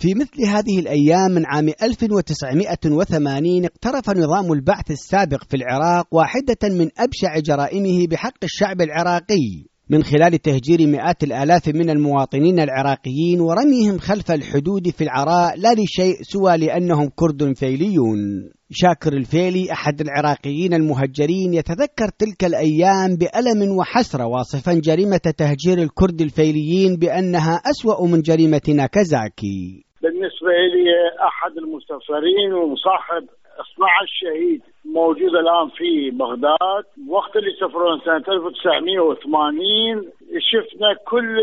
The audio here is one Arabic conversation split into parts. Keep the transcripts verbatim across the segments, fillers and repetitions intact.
في مثل هذه الأيام من عام ألف وتسعمائة وثمانين اقترف نظام البعث السابق في العراق واحدة من أبشع جرائمه بحق الشعب العراقي من خلال تهجير مئات الآلاف من المواطنين العراقيين ورميهم خلف الحدود في العراء لا لشيء سوى لأنهم كرد فيليون. شاكر الفيلي أحد العراقيين المهجرين يتذكر تلك الأيام بألم وحسرة واصفا جريمة تهجير الكرد الفيليين بأنها أسوأ من جريمة ناكازاكي. بالنسبة لي أحد المستشارين وصاحب اثني عشر شهيد موجود الآن في بغداد. وقت اللي سافرون سنة ألف وتسعمائة وثمانين شفنا كل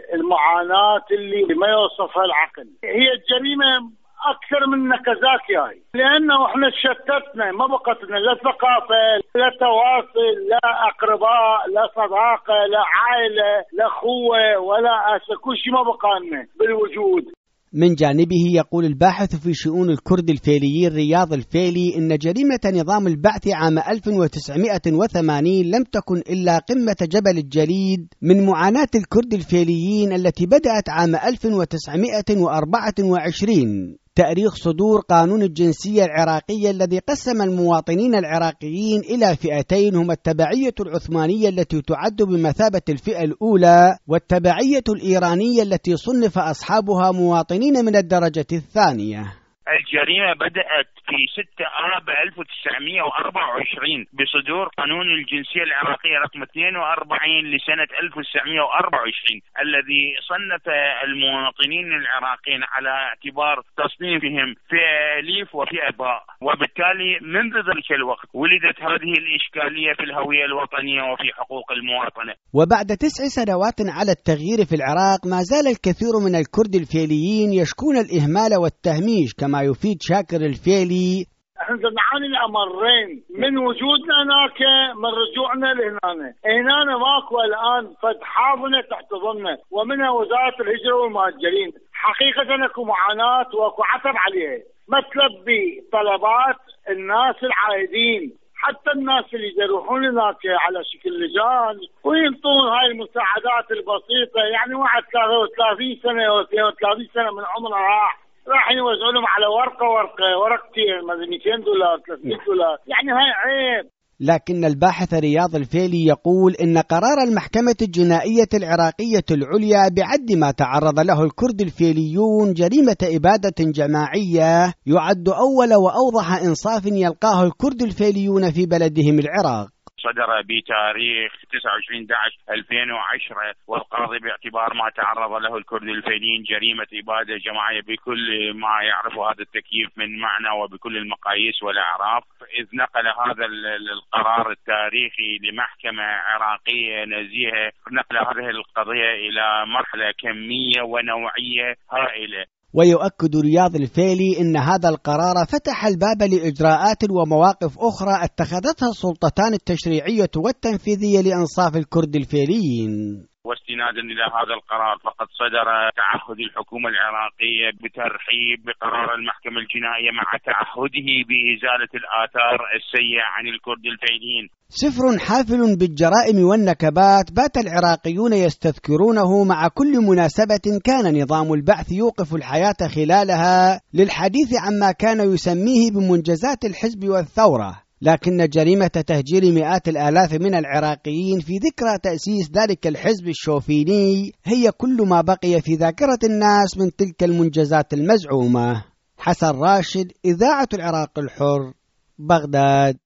المعاناة اللي ما يوصفها العقل. هي الجريمة أكثر من ناكازاكي هاي، لأنه إحنا شتتنا، ما بقتنا لا ثقافة لا تواصل لا أقرباء لا صداقة لا عائلة لا أخوة ولا أسى، كل شيء ما بقالنا بالوجود. من جانبه يقول الباحث في شؤون الكرد الفيليين رياض الفيلي إن جريمة نظام البعث عام ألف وتسعمائة وثمانين لم تكن إلا قمة جبل الجليد من معاناة الكرد الفيليين التي بدأت عام ألف وتسعمائة وأربعة وعشرين. تاريخ صدور قانون الجنسية العراقية الذي قسم المواطنين العراقيين إلى فئتين هما التبعية العثمانية التي تعد بمثابة الفئة الأولى والتبعية الإيرانية التي صنف أصحابها مواطنين من الدرجة الثانية. الجريمة بدأت في ستة آب ألف وتسعمائة وأربعة وعشرين بصدور قانون الجنسية العراقية رقم اثنين وأربعين لسنة ألف وتسعمائة وأربعة وعشرين الذي صنف المواطنين العراقيين على اعتبار تصنيفهم فئة أليف وفئة باء، وبالتالي منذ ذلك الوقت ولدت هذه الإشكالية في الهوية الوطنية وفي حقوق المواطنة. وبعد تسع سنوات على التغيير في العراق ما زال الكثير من الكرد الفيليين يشكون الإهمال والتهميش كما يفيد شاكر الفيلي. احنا نعاني الامرين من وجودنا هناك من رجوعنا لهنا. هنا ماكو الان فد حاضنه تحت ضمنه ومنها وزاره الهجره والمهاجرين. حقيقه اكو معاناه واكو عتب عليها، ما تلبي طلبات الناس العائدين، حتى الناس اللي يروحون هناك على شكل لجان وينطون هاي المساعدات البسيطه. يعني واحد ثلاثة وثلاثين سنه او اثنين وثلاثين سنه من عمره راح راح يوزعوا لهم على ورقه ورقه ورقتين مئتين دولار ثلاثمائة دولار، يعني هاي عيب. لكن الباحث رياض الفيلي يقول إن قرار المحكمة الجنائية العراقية العليا بعد ما تعرض له الكرد الفيليون جريمة إبادة جماعية يعد أول وأوضح إنصاف يلقاه الكرد الفيليون في بلدهم العراق. صدر بتاريخ تسعة وعشرين أحد عشر ألفين وعشرة والقاضي باعتبار ما تعرض له الكرد الفيليين جريمة إبادة جماعية بكل ما يعرف هذا التكييف من معنى وبكل المقاييس والأعراف، إذ نقل هذا القرار التاريخي لمحكمة عراقية نزيهة، نقل هذه القضية إلى مرحلة كمية ونوعية هائلة. ويؤكد رياض الفيلي إن هذا القرار فتح الباب لإجراءات ومواقف أخرى اتخذتها السلطتان التشريعية والتنفيذية لإنصاف الكرد الفيليين. واستنادا إلى هذا القرار فقد صدر تعهد الحكومة العراقية بترحيب بقرار المحكمة الجنائية مع تعهده بإزالة الآثار السيئة عن الكرد الفيليين. سفر حافل بالجرائم والنكبات بات العراقيون يستذكرونه مع كل مناسبة كان نظام البعث يوقف الحياة خلالها للحديث عما كان يسميه بمنجزات الحزب والثورة. لكن جريمة تهجير مئات الآلاف من العراقيين في ذكرى تأسيس ذلك الحزب الشوفيني هي كل ما بقي في ذاكرة الناس من تلك المنجزات المزعومة. حسن راشد، إذاعة العراق الحر، بغداد.